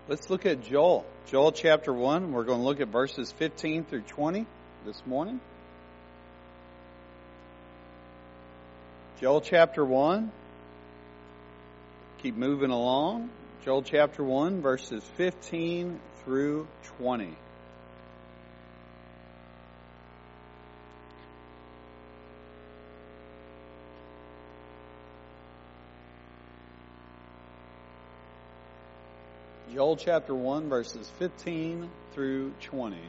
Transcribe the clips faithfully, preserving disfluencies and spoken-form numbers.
Let's look at Joel. Joel chapter one. We're going to look at verses fifteen through twenty this morning. Joel chapter one. Keep moving along. Joel chapter one, verses fifteen through twenty. Joel chapter one, verses fifteen through twenty.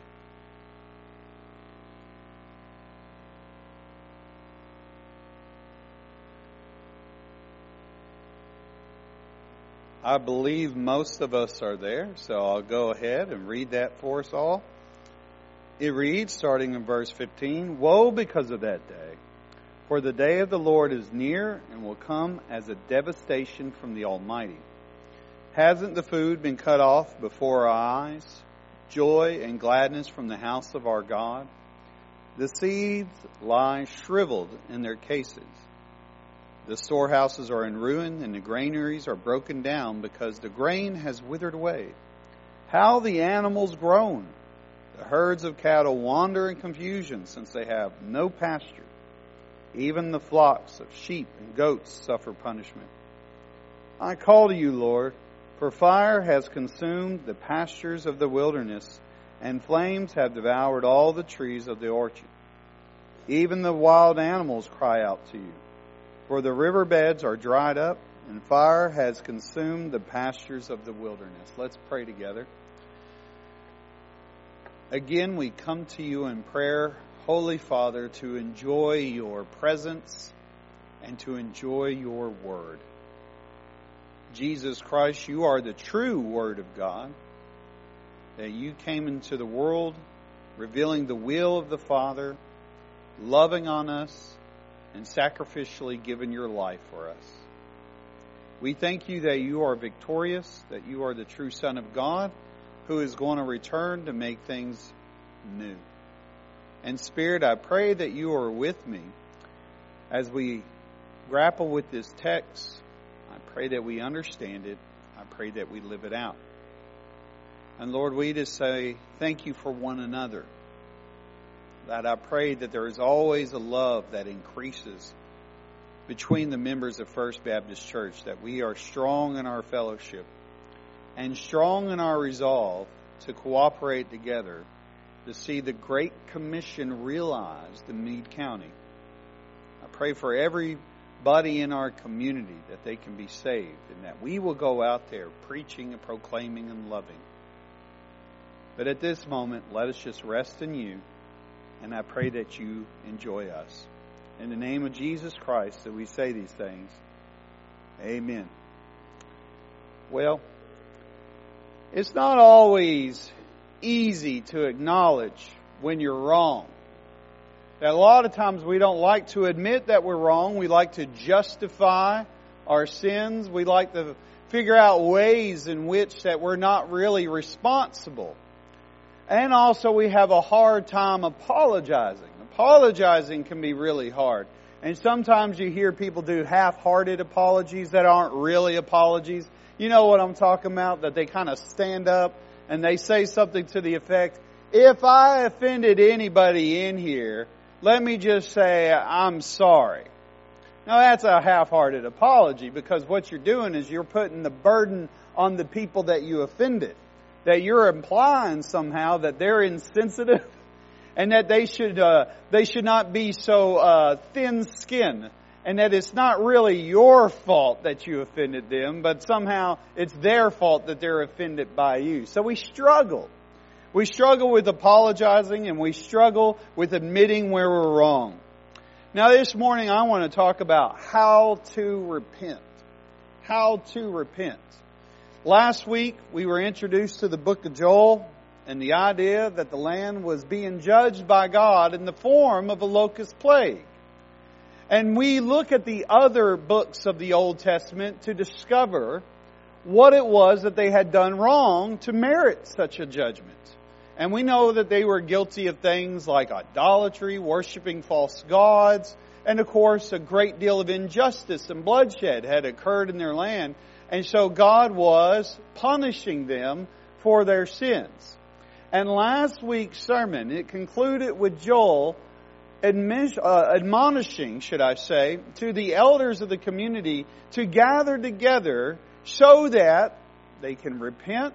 I believe most of us are there, so I'll go ahead and read that for us all. It reads, starting in verse fifteen, "Woe because of that day, for the day of the Lord is near and will come as a devastation from the Almighty. Hasn't the food been cut off before our eyes? Joy and gladness from the house of our God? The seeds lie shriveled in their cases. The storehouses are in ruin and the granaries are broken down because the grain has withered away. How the animals groan! The herds of cattle wander in confusion since they have no pasture. Even the flocks of sheep and goats suffer punishment. I call to you, Lord, for fire has consumed the pastures of the wilderness, and flames have devoured all the trees of the orchard. Even the wild animals cry out to you, for the riverbeds are dried up, and fire has consumed the pastures of the wilderness." Let's pray together. Again, we come to you in prayer, Holy Father, to enjoy your presence and to enjoy your word. Jesus Christ, you are the true Word of God, that you came into the world, revealing the will of the Father, loving on us, and sacrificially giving your life for us. We thank you that you are victorious, that you are the true Son of God, who is going to return to make things new. And Spirit, I pray that you are with me as we grapple with this text. I pray that we understand it. I pray that we live it out. And Lord, we just say thank you for one another. That I pray that there is always a love that increases between the members of First Baptist Church, that we are strong in our fellowship and strong in our resolve to cooperate together to see the Great Commission realized in Meade County. I pray for every Buddy in our community, that they can be saved, and that we will go out there preaching and proclaiming and loving. But at this moment, let us just rest in you, and I pray that you enjoy us. In the name of Jesus Christ that we say these things. Amen. Well, it's not always easy to acknowledge when you're wrong. That a lot of times we don't like to admit that we're wrong. We like to justify our sins. We like to figure out ways in which that we're not really responsible. And also we have a hard time apologizing. Apologizing can be really hard. And sometimes you hear people do half-hearted apologies that aren't really apologies. You know what I'm talking about? That they kind of stand up and they say something to the effect, "If I offended anybody in here, let me just say I'm sorry." Now that's a half-hearted apology, because what you're doing is you're putting the burden on the people that you offended. That you're implying somehow that they're insensitive and that they should uh, they should not be so uh, thin-skinned, and that it's not really your fault that you offended them, but somehow it's their fault that they're offended by you. So we struggle. We struggle with apologizing, and we struggle with admitting where we're wrong. Now this morning I want to talk about how to repent. How to repent. Last week we were introduced to the book of Joel and the idea that the land was being judged by God in the form of a locust plague. And we look at the other books of the Old Testament to discover what it was that they had done wrong to merit such a judgment. And we know that they were guilty of things like idolatry, worshiping false gods, and of course a great deal of injustice and bloodshed had occurred in their land. And so God was punishing them for their sins. And last week's sermon, it concluded with Joel admonishing, should I say, to the elders of the community to gather together so that they can repent,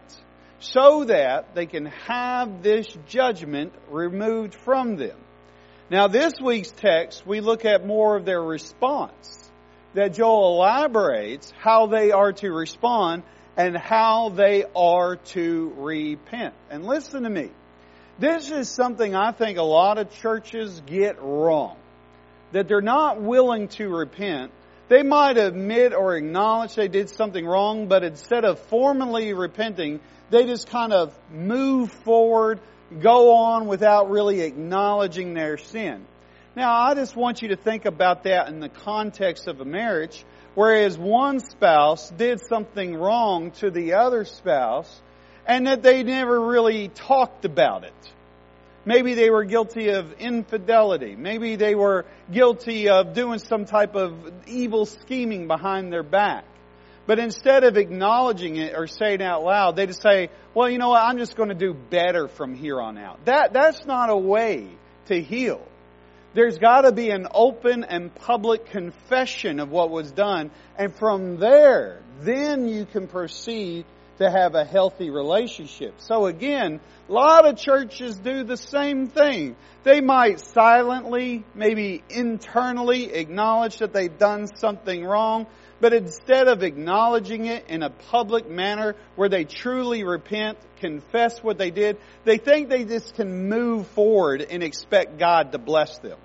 so that they can have this judgment removed from them. Now, this week's text, we look at more of their response. That Joel elaborates how they are to respond and how they are to repent. And listen to me. This is something I think a lot of churches get wrong. That they're not willing to repent. They might admit or acknowledge they did something wrong, but instead of formally repenting, they just kind of move forward, go on without really acknowledging their sin. Now, I just want you to think about that in the context of a marriage, whereas one spouse did something wrong to the other spouse, and that they never really talked about it. Maybe they were guilty of infidelity. Maybe they were guilty of doing some type of evil scheming behind their back. But instead of acknowledging it or saying it out loud, they just say, well, you know what, I'm just going to do better from here on out. That That's not a way to heal. There's got to be an open and public confession of what was done. And from there, then you can proceed to have a healthy relationship. So again, a lot of churches do the same thing. They might silently, maybe internally acknowledge that they've done something wrong. But instead of acknowledging it in a public manner where they truly repent, confess what they did, they think they just can move forward and expect God to bless them.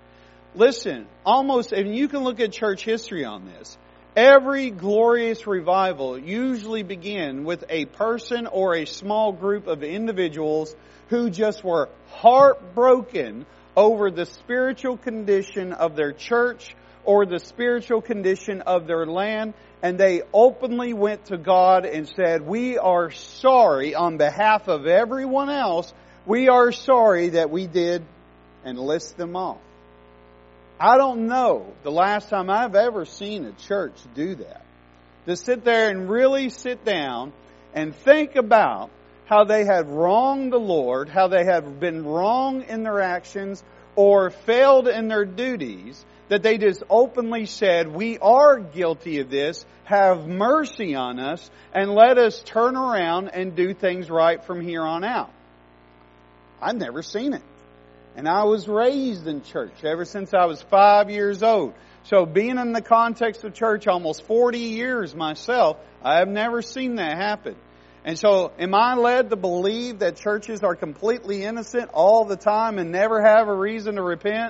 Listen, almost, and you can look at church history on this, every glorious revival usually begin with a person or a small group of individuals who just were heartbroken over the spiritual condition of their church or the spiritual condition of their land, and they openly went to God and said, we are sorry on behalf of everyone else, we are sorry that we did, and list them off. I don't know the last time I've ever seen a church do that. To sit there and really sit down and think about how they have wronged the Lord, how they have been wrong in their actions or failed in their duties, that they just openly said, we are guilty of this, have mercy on us, and let us turn around and do things right from here on out. I've never seen it. And I was raised in church ever since I was five years old. So being in the context of church almost forty years myself, I have never seen that happen. And so am I led to believe that churches are completely innocent all the time and never have a reason to repent?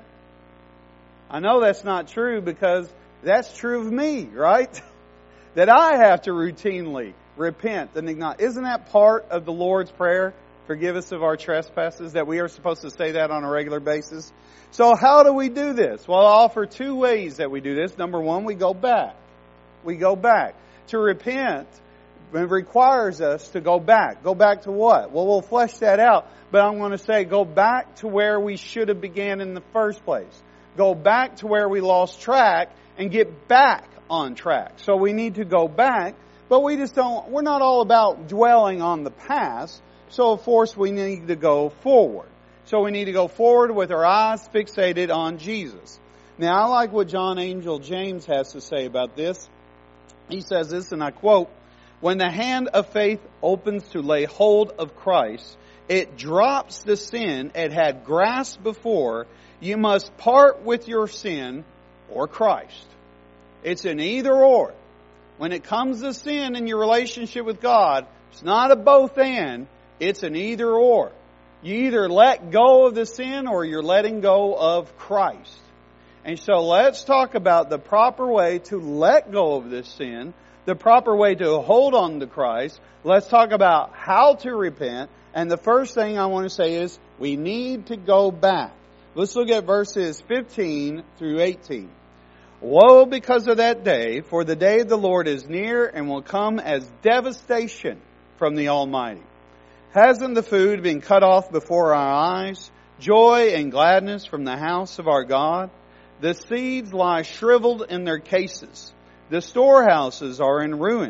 I know that's not true because that's true of me, right? That I have to routinely repent and acknowledge. Isn't that part of the Lord's Prayer? Forgive us of our trespasses, that we are supposed to say that on a regular basis. So how do we do this? Well, I'll offer two ways that we do this. Number one, we go back. We go back. To repent, it requires us to go back. Go back to what? Well, we'll flesh that out. But I'm going to say go back to where we should have began in the first place. Go back to where we lost track and get back on track. So we need to go back, but we just don't, we're not all about dwelling on the past. So, of course, we need to go forward. So we need to go forward with our eyes fixated on Jesus. Now, I like what John Angel James has to say about this. He says this, and I quote, when the hand of faith opens to lay hold of Christ, it drops the sin it had grasped before. You must part with your sin or Christ. It's an either or. When it comes to sin in your relationship with God, it's not a both and. It's an either or. You either let go of the sin or you're letting go of Christ. And so let's talk about the proper way to let go of this sin, the proper way to hold on to Christ. Let's talk about how to repent. And the first thing I want to say is we need to go back. Let's look at verses fifteen through eighteen. Woe because of that day, for the day of the Lord is near and will come as devastation from the Almighty. Hasn't the food been cut off before our eyes? Joy and gladness from the house of our God? The seeds lie shriveled in their cases. The storehouses are in ruin,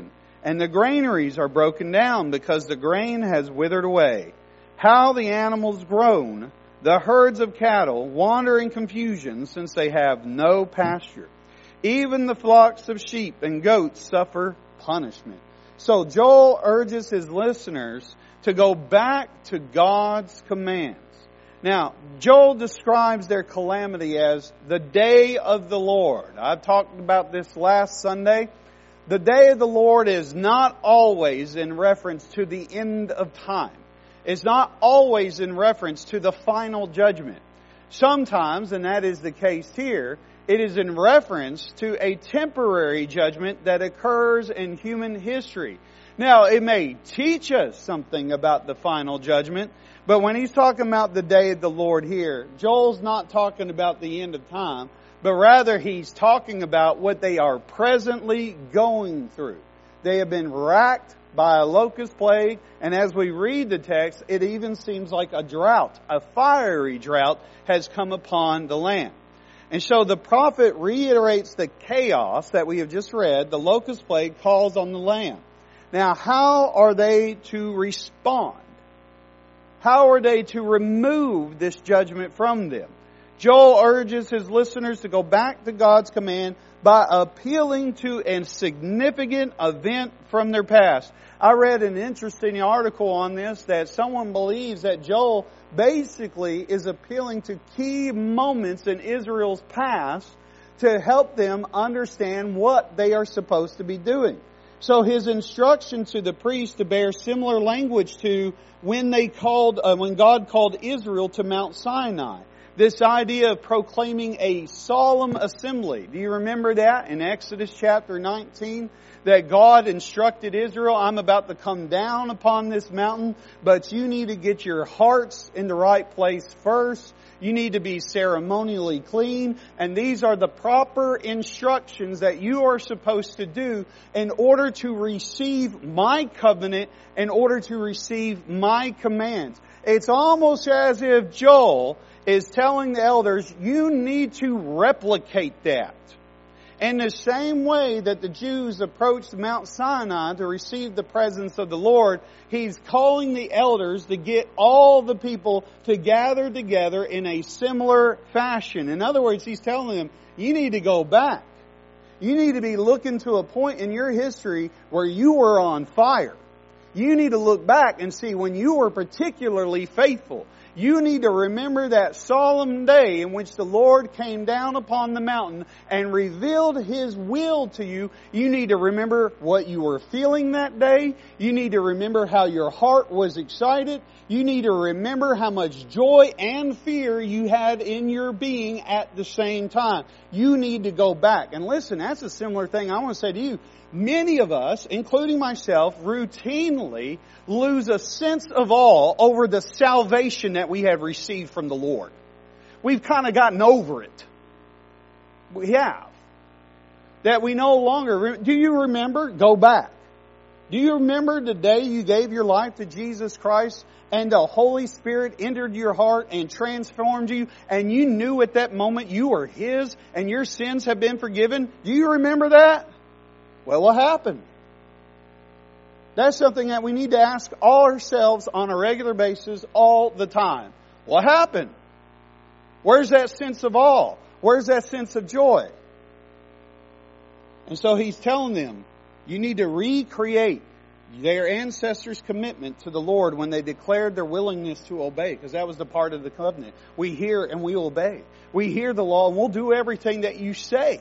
and the granaries are broken down because the grain has withered away. How the animals groan, the herds of cattle wander in confusion since they have no pasture. Even the flocks of sheep and goats suffer punishment. So Joel urges his listeners to go back to God's commands. Now, Joel describes their calamity as the day of the Lord. I talked about this last Sunday. The day of the Lord is not always in reference to the end of time. It's not always in reference to the final judgment. Sometimes, and that is the case here, it is in reference to a temporary judgment that occurs in human history. Now, it may teach us something about the final judgment, but when he's talking about the day of the Lord here, Joel's not talking about the end of time, but rather he's talking about what they are presently going through. They have been racked by a locust plague, and as we read the text, it even seems like a drought, a fiery drought has come upon the land. And so the prophet reiterates the chaos that we have just read, the locust plague calls on the land. Now, how are they to respond? How are they to remove this judgment from them? Joel urges his listeners to go back to God's command by appealing to a significant event from their past. I read an interesting article on this that someone believes that Joel basically is appealing to key moments in Israel's past to help them understand what they are supposed to be doing. So his instruction to the priests to bear similar language to when they called, uh, when God called Israel to Mount Sinai. This idea of proclaiming a solemn assembly. Do you remember that in Exodus chapter nineteen? That God instructed Israel, I'm about to come down upon this mountain, but you need to get your hearts in the right place first. You need to be ceremonially clean. And these are the proper instructions that you are supposed to do in order to receive my covenant, in order to receive my commands. It's almost as if Joel is telling the elders, you need to replicate that. In the same way that the Jews approached Mount Sinai to receive the presence of the Lord, he's calling the elders to get all the people to gather together in a similar fashion. In other words, he's telling them, you need to go back. You need to be looking to a point in your history where you were on fire. You need to look back and see when you were particularly faithful. You need to remember that solemn day in which the Lord came down upon the mountain and revealed His will to you. You need to remember what you were feeling that day. You need to remember how your heart was excited. You need to remember how much joy and fear you had in your being at the same time. You need to go back. And listen, that's a similar thing I want to say to you. Many of us, including myself, routinely lose a sense of awe over the salvation that we have received from the Lord. We've kind of gotten over it. We have. That we no longer... Do you remember? Go back. Do you remember the day you gave your life to Jesus Christ and the Holy Spirit entered your heart and transformed you and you knew at that moment you were His and your sins have been forgiven? Do you remember that? Well, what happened? That's something that we need to ask all ourselves on a regular basis all the time. What happened? Where's that sense of awe? Where's that sense of joy? And so he's telling them, you need to recreate their ancestors' commitment to the Lord when they declared their willingness to obey, because that was the part of the covenant. We hear and we obey. We hear the law and we'll do everything that you say.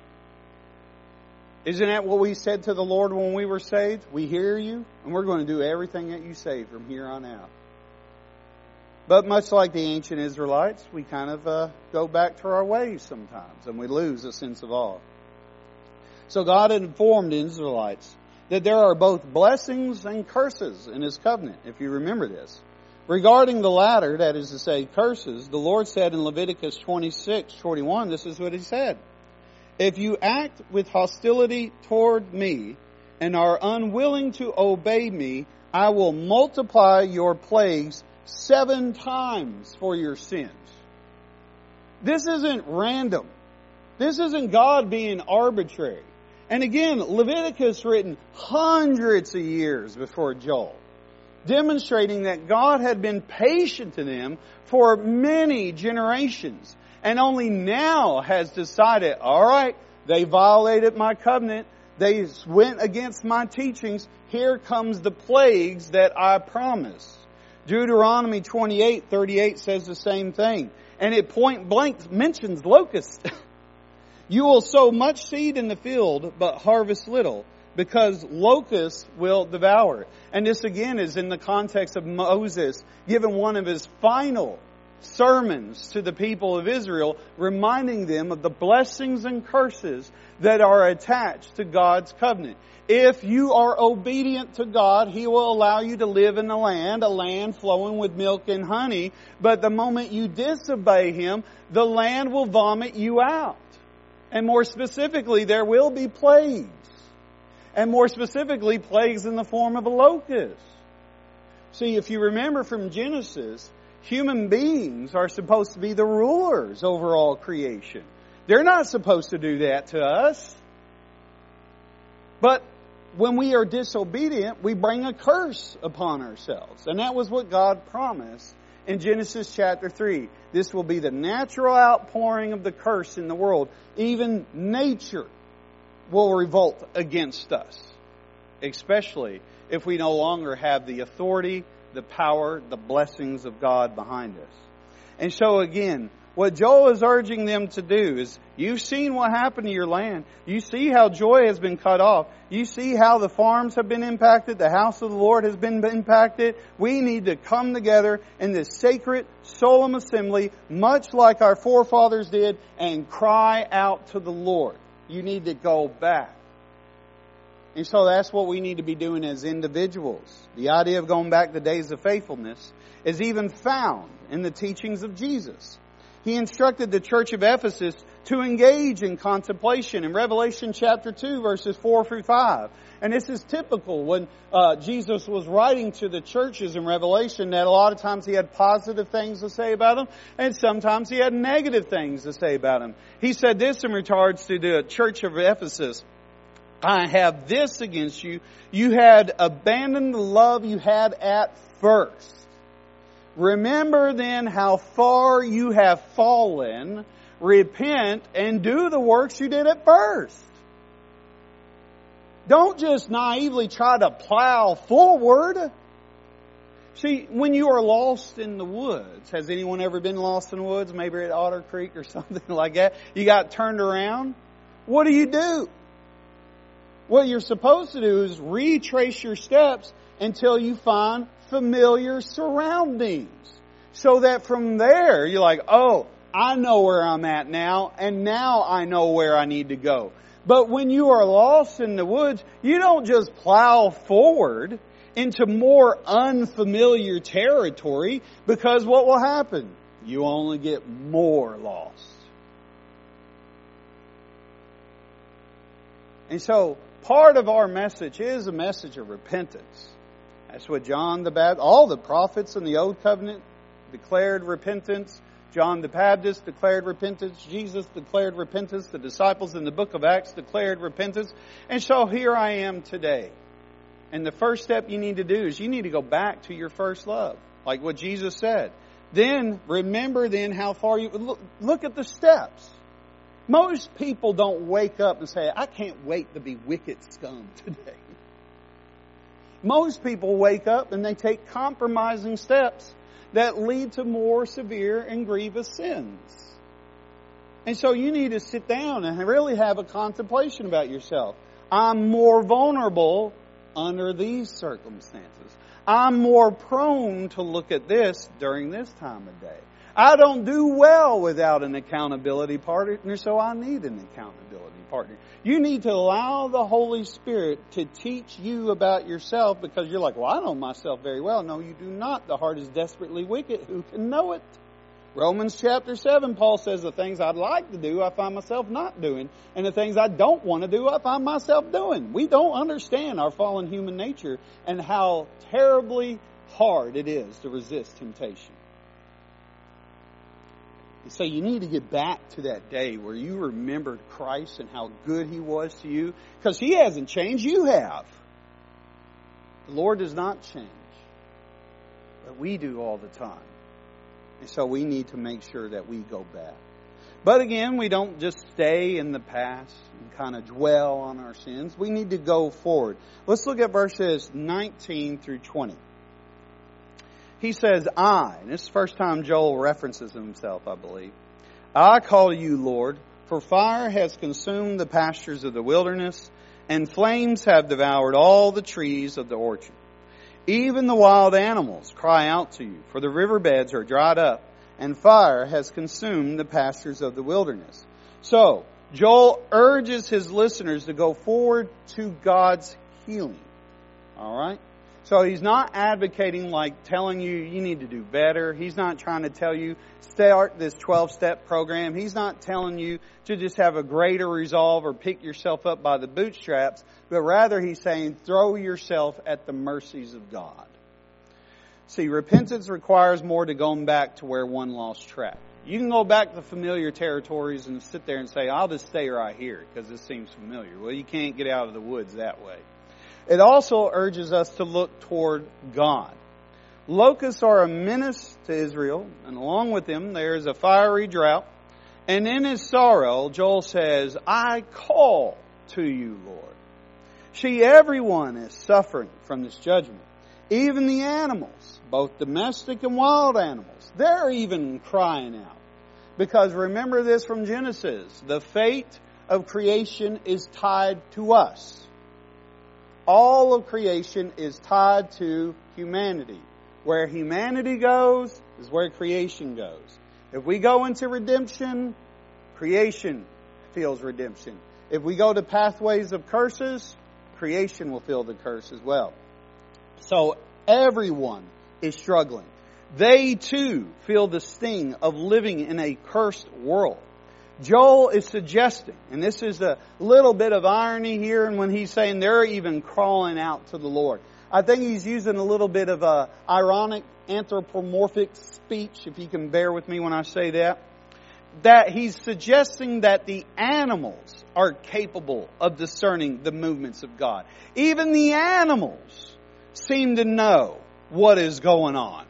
Isn't that what we said to the Lord when we were saved? We hear you, and we're going to do everything that you say from here on out. But much like the ancient Israelites, we kind of uh, go back to our ways sometimes, and we lose a sense of awe. So God had informed the Israelites that there are both blessings and curses in His covenant, if you remember this. Regarding the latter, that is to say, curses, the Lord said in Leviticus twenty-six twenty-one, this is what He said. If you act with hostility toward me and are unwilling to obey me, I will multiply your plagues seven times for your sins. This isn't random. This isn't God being arbitrary. And again, Leviticus written hundreds of years before Joel, demonstrating that God had been patient to them for many generations, and only now has decided, all right, they violated my covenant, they went against my teachings, here comes the plagues that I promised. Deuteronomy twenty-eight thirty-eight says the same thing, and it point blank mentions locusts. You will sow much seed in the field, but harvest little, because locusts will devour it. And this again is in the context of Moses giving one of his final sermons to the people of Israel, reminding them of the blessings and curses that are attached to God's covenant. If you are obedient to God, He will allow you to live in the land, a land flowing with milk and honey. But the moment you disobey Him, the land will vomit you out. And more specifically, there will be plagues. And more specifically, plagues in the form of a locust. See, if you remember from Genesis, human beings are supposed to be the rulers over all creation. They're not supposed to do that to us. But when we are disobedient, we bring a curse upon ourselves. And that was what God promised in Genesis chapter three. This will be the natural outpouring of the curse in the world. Even nature will revolt against us, especially if we no longer have the authority, the power, the blessings of God behind us. And so again, what Joel is urging them to do is, you've seen what happened to your land. You see how joy has been cut off. You see how the farms have been impacted. The house of the Lord has been impacted. We need to come together in this sacred, solemn assembly, much like our forefathers did, and cry out to the Lord. You need to go back. And so that's what we need to be doing as individuals. The idea of going back to days of faithfulness is even found in the teachings of Jesus. He instructed the church of Ephesus to engage in contemplation in Revelation chapter two, verses four through five. And this is typical when uh, Jesus was writing to the churches in Revelation, that a lot of times He had positive things to say about them, and sometimes He had negative things to say about them. He said this in regards to the church of Ephesus: I have this against you. You had abandoned the love you had at first. Remember then how far you have fallen. Repent and do the works you did at first. Don't just naively try to plow forward. See, when you are lost in the woods, has anyone ever been lost in the woods? Maybe at Otter Creek or something like that. You got turned around. What do you do? What you're supposed to do is retrace your steps until you find familiar surroundings. So that from there, you're like, oh, I know where I'm at now, and now I know where I need to go. But when you are lost in the woods, you don't just plow forward into more unfamiliar territory, because what will happen? You only get more lost. And so, part of our message is a message of repentance. That's what John the Baptist, all the prophets in the Old Covenant declared repentance. John the Baptist declared repentance. Jesus declared repentance. The disciples in the book of Acts declared repentance. And so here I am today. And the first step you need to do is you need to go back to your first love, like what Jesus said. Then remember then how far you... Look, look at the steps. Most people don't wake up and say, I can't wait to be wicked scum today. Most people wake up and they take compromising steps that lead to more severe and grievous sins. And so you need to sit down and really have a contemplation about yourself. I'm more vulnerable under these circumstances. I'm more prone to look at this during this time of day. I don't do well without an accountability partner, so I need an accountability partner. You need to allow the Holy Spirit to teach you about yourself, because you're like, well, I know myself very well. No, you do not. The heart is desperately wicked. Who can know it? Romans chapter seven, Paul says, the things I'd like to do, I find myself not doing. And the things I don't want to do, I find myself doing. We don't understand our fallen human nature and how terribly hard it is to resist temptation. And so you need to get back to that day where you remembered Christ and how good He was to you. Because He hasn't changed, you have. The Lord does not change. But we do all the time. And so we need to make sure that we go back. But again, we don't just stay in the past and kind of dwell on our sins. We need to go forward. Let's look at verses nineteen through twenty. He says, I, and this is the first time Joel references himself, I believe. I call you, Lord, for fire has consumed the pastures of the wilderness, and flames have devoured all the trees of the orchard. Even the wild animals cry out to you, for the riverbeds are dried up, and fire has consumed the pastures of the wilderness. So, Joel urges his listeners to go forward to God's healing. All right? So he's not advocating like telling you you need to do better. He's not trying to tell you start this twelve-step program. He's not telling you to just have a greater resolve or pick yourself up by the bootstraps. But rather he's saying throw yourself at the mercies of God. See, repentance requires more to going back to where one lost track. You can go back to familiar territories and sit there and say, I'll just stay right here because this seems familiar. Well, you can't get out of the woods that way. It also urges us to look toward God. Locusts are a menace to Israel, and along with them there is a fiery drought. And in his sorrow, Joel says, I call to you, Lord. See, everyone is suffering from this judgment. Even the animals, both domestic and wild animals, they're even crying out. Because remember this from Genesis, the fate of creation is tied to us. All of creation is tied to humanity. Where humanity goes is where creation goes. If we go into redemption, creation feels redemption. If we go to pathways of curses, creation will feel the curse as well. So everyone is struggling. They too feel the sting of living in a cursed world. Joel is suggesting, and this is a little bit of irony here, and when he's saying they're even crawling out to the Lord. I think he's using a little bit of a ironic, anthropomorphic speech, if you can bear with me when I say that. That he's suggesting that the animals are capable of discerning the movements of God. Even the animals seem to know what is going on.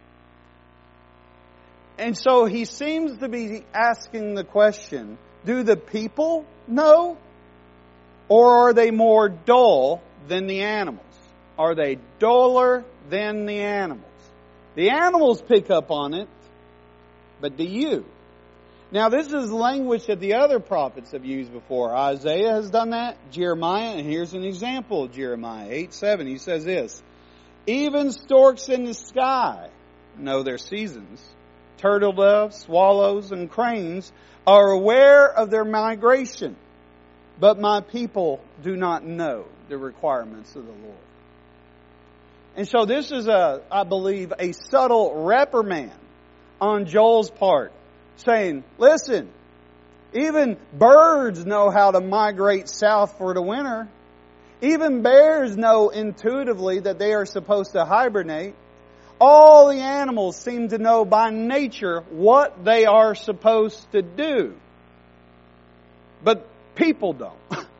And so he seems to be asking the question, do the people know? Or are they more dull than the animals? Are they duller than the animals? The animals pick up on it, but do you? Now this is language that the other prophets have used before. Isaiah has done that, Jeremiah, and here's an example of Jeremiah eight seven. He says this, even storks in the sky know their seasons. Turtle doves, swallows, and cranes are aware of their migration, but my people do not know the requirements of the Lord. And so this is, a, I believe, a subtle reprimand on Joel's part, saying, listen, even birds know how to migrate south for the winter. Even bears know intuitively that they are supposed to hibernate. All the animals seem to know by nature what they are supposed to do. But people don't.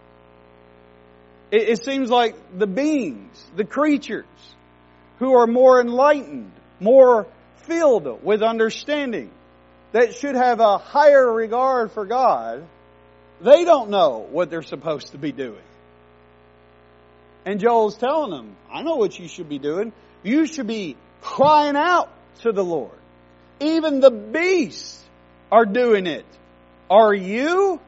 It, it seems like the beings, the creatures, who are more enlightened, more filled with understanding, that should have a higher regard for God, they don't know what they're supposed to be doing. And Joel's telling them, I know what you should be doing. You should be crying out to the Lord. Even the beasts are doing it. Are you?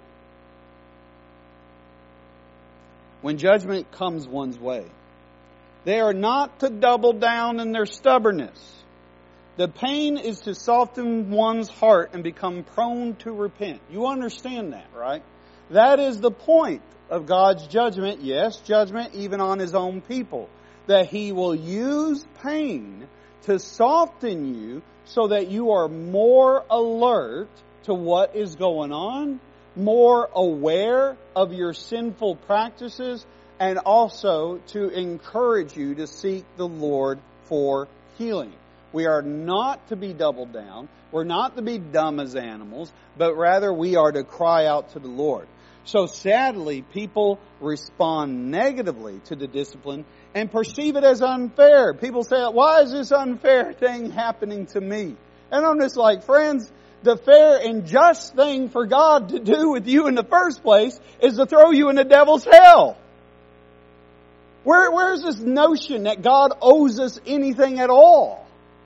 When judgment comes one's way, they are not to double down in their stubbornness. The pain is to soften one's heart and become prone to repent. You understand that, right? That is the point of God's judgment. Yes, judgment even on His own people. That He will use pain to soften you so that you are more alert to what is going on, more aware of your sinful practices, and also to encourage you to seek the Lord for healing. We are not to be doubled down. We're not to be dumb as animals, but rather we are to cry out to the Lord. So sadly, people respond negatively to the discipline and perceive it as unfair. People say, why is this unfair thing happening to me? And I'm just like, friends, the fair and just thing for God to do with you in the first place is to throw you in the devil's hell. Where, where's this notion that God owes us anything at all?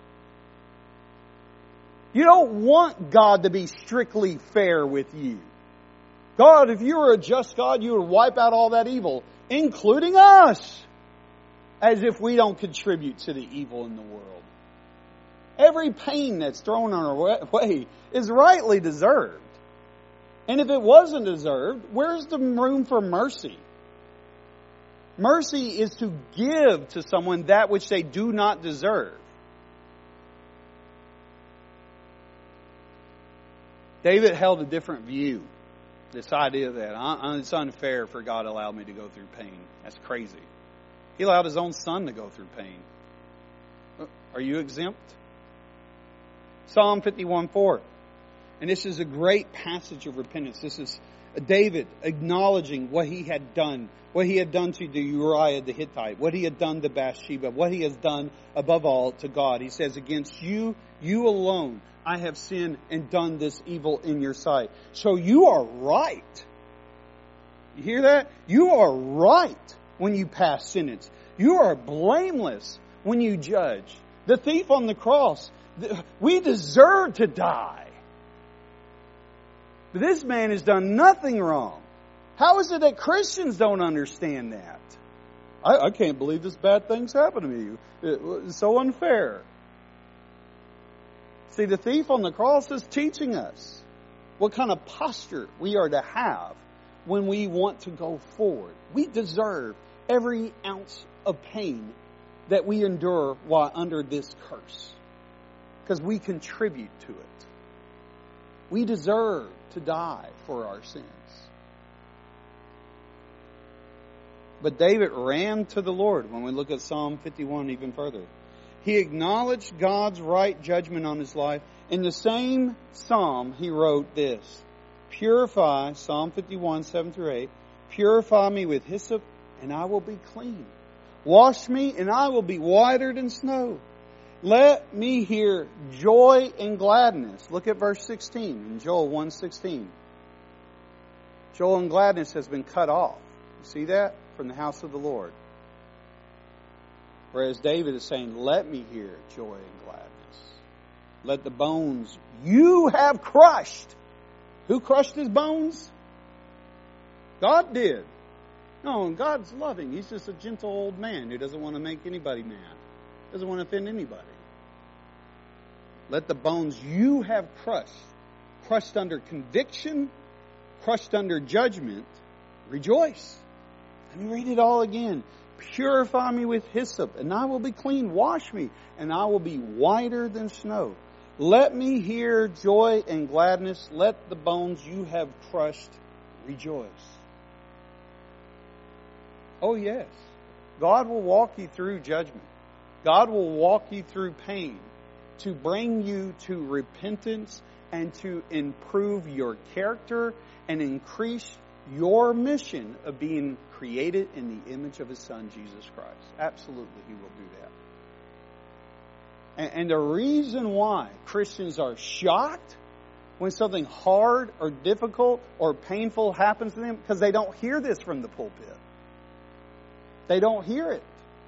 You don't want God to be strictly fair with you. God, if you were a just God, you would wipe out all that evil, including us, as if we don't contribute to the evil in the world. Every pain that's thrown on our way is rightly deserved. And if it wasn't deserved, where's the room for mercy? Mercy is to give to someone that which they do not deserve. David held a different view. This idea that it's unfair for God to allow me to go through pain. That's crazy. He allowed His own Son to go through pain. Are you exempt? Psalm fifty-one four. And this is a great passage of repentance. This is David acknowledging what he had done. What he had done to the Uriah the Hittite. What he had done to Bathsheba. What he has done above all to God. He says, against you, you alone, I have sinned and done this evil in your sight. So you are right. You hear that? You are right when you pass sentence. You are blameless when you judge. The thief on the cross, we deserve to die. But this man has done nothing wrong. How is it that Christians don't understand that? I, I can't believe this bad thing's happened to me. It, it's so unfair. See, the thief on the cross is teaching us what kind of posture we are to have when we want to go forward. We deserve every ounce of pain that we endure while under this curse, because we contribute to it. We deserve to die for our sins. But David ran to the Lord when we look at Psalm fifty-one even further. He acknowledged God's right judgment on his life. In the same psalm, he wrote this. Purify, Psalm fifty-one, seven through eight. Purify me with hyssop, and I will be clean. Wash me, and I will be whiter than snow. Let me hear joy and gladness. Look at verse sixteen in Joel one sixteen. Joy and gladness has been cut off. You see that? From the house of the Lord. Whereas David is saying, let me hear joy and gladness. Let the bones you have crushed. Who crushed his bones? God did. No, and God's loving. He's just a gentle old man who doesn't want to make anybody mad. Doesn't want to offend anybody. Let the bones you have crushed, crushed under conviction, crushed under judgment, rejoice. Let me read it all again. Purify me with hyssop, and I will be clean. Wash me, and I will be whiter than snow. Let me hear joy and gladness. Let the bones you have crushed rejoice. Oh yes, God will walk you through judgment. God will walk you through pain to bring you to repentance and to improve your character and increase your mission of being created in the image of His Son, Jesus Christ. Absolutely, He will do that. And, and the reason why Christians are shocked when something hard or difficult or painful happens to them, because they don't hear this from the pulpit. They don't hear it.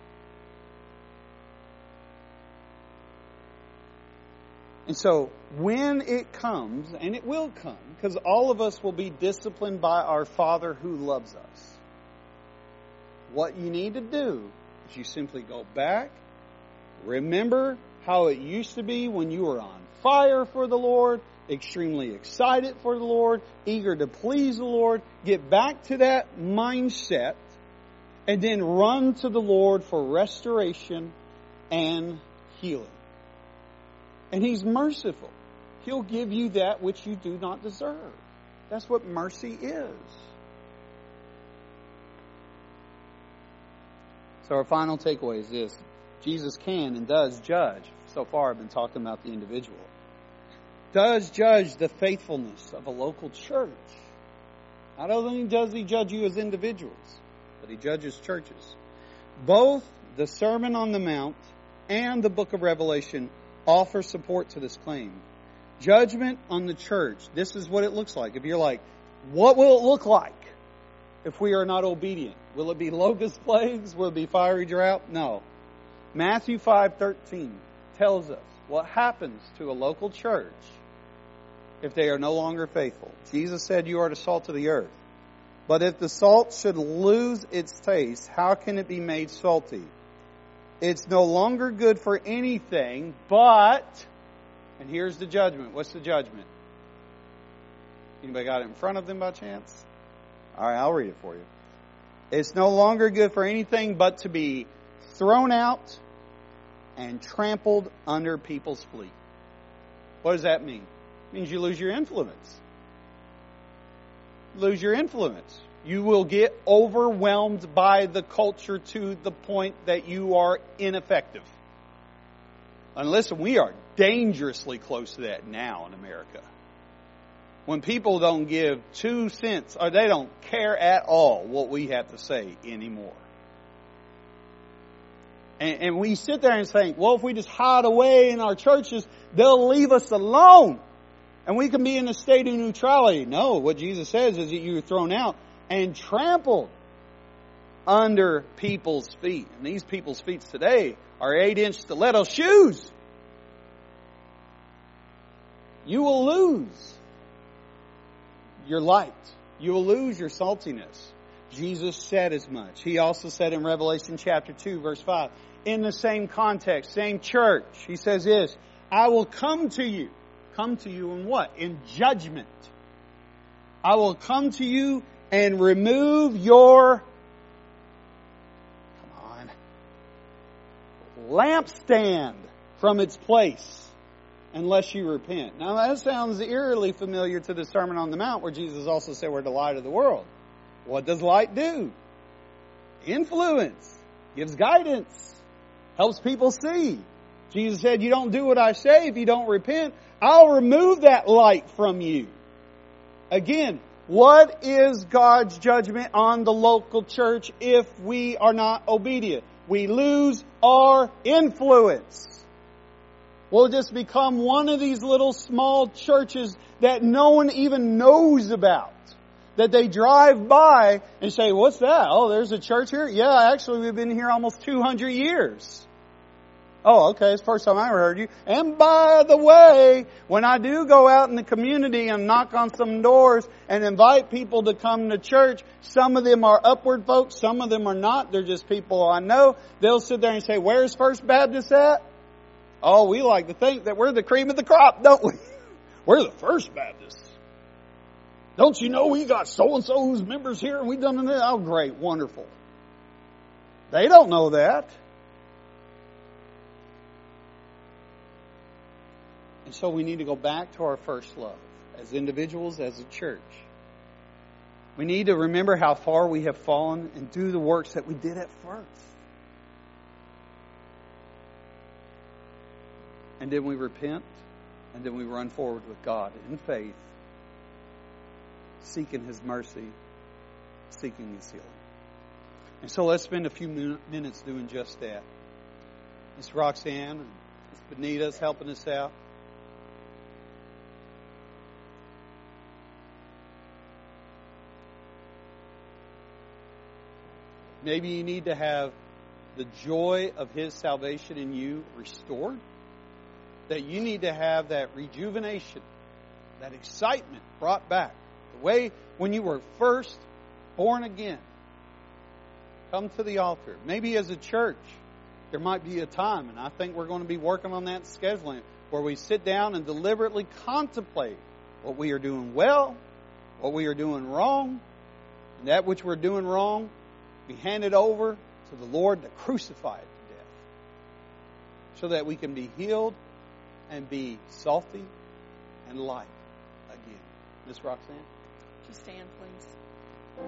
And so, when it comes, and it will come, because all of us will be disciplined by our Father who loves us. What you need to do is you simply go back, remember how it used to be when you were on fire for the Lord, extremely excited for the Lord, eager to please the Lord. Get back to that mindset, and then run to the Lord for restoration and healing. And He's merciful. He'll give you that which you do not deserve. That's what mercy is. So our final takeaway is this. Jesus can and does judge. so far I've been talking about the individual, does judge the faithfulness of a local church. Not only does he judge you as individuals, but he judges churches. Both the Sermon on the Mount and the book of Revelation offer support to this claim. Judgment on the church. This is what it looks like. If you're like, what will it look like if we are not obedient? Will it be locust plagues? Will it be fiery drought? No. Matthew five thirteen tells us what happens to a local church if they are no longer faithful. Jesus said, you are the salt of the earth. But if the salt should lose its taste, how can it be made salty? It's no longer good for anything, but, and here's the judgment. What's the judgment? Anybody got it in front of them by chance? All right, I'll read it for you. It's no longer good for anything but to be thrown out and trampled under people's feet. What does that mean? It means you lose your influence. Lose your influence. You will get overwhelmed by the culture to the point that you are ineffective. And listen, we are dangerously close to that now in America. When people don't give two cents, or they don't care at all what we have to say anymore. And, and we sit there and think, well, if we just hide away in our churches, they'll leave us alone. And we can be in a state of neutrality. No, what Jesus says is that you're thrown out and trampled under people's feet. And these people's feet today are eight-inch stiletto shoes. You will lose your light. You will lose your saltiness. Jesus said as much. He also said in Revelation chapter two, verse five, in the same context, same church, he says this, I will come to you. Come to you in what? In judgment. I will come to you and remove your, come on, lampstand from its place unless you repent. Now that sounds eerily familiar to the Sermon on the Mount where Jesus also said we're the light of the world. What does light do? Influence. Gives guidance. Helps people see. Jesus said, you don't do what I say if you don't repent. I'll remove that light from you. Again, what is God's judgment on the local church if we are not obedient? We lose our influence. We'll just become one of these little small churches that no one even knows about. That they drive by and say, what's that? Oh, there's a church here? Yeah, actually we've been here almost two hundred years. Oh, okay, it's the first time I ever heard you. And by the way, when I do go out in the community and knock on some doors and invite people to come to church, some of them are upward folks, some of them are not. They're just people I know. They'll sit there and say, where's First Baptist at? Oh, we like to think that we're the cream of the crop, don't we? We're the First Baptist. Don't you know we got so-and-so who's members here and we've done it? Oh, great, wonderful. They don't know that. And so we need to go back to our first love as individuals, as a church. We need to remember how far we have fallen and do the works that we did at first. And then we repent, and then we run forward with God in faith, seeking His mercy, seeking His healing. And so let's spend a few minutes doing just that. Miss Roxanne and Miss Benita's helping us out. Maybe you need to have the joy of His salvation in you restored. That you need to have that rejuvenation, that excitement brought back. The way when you were first born again. Come to the altar. Maybe as a church, there might be a time, and I think we're going to be working on that scheduling, where we sit down and deliberately contemplate what we are doing well, what we are doing wrong, and that which we're doing wrong, we hand it over to the Lord to crucify it to death. So that we can be healed and be salty and light again. Miss Roxanne? Would you stand, please?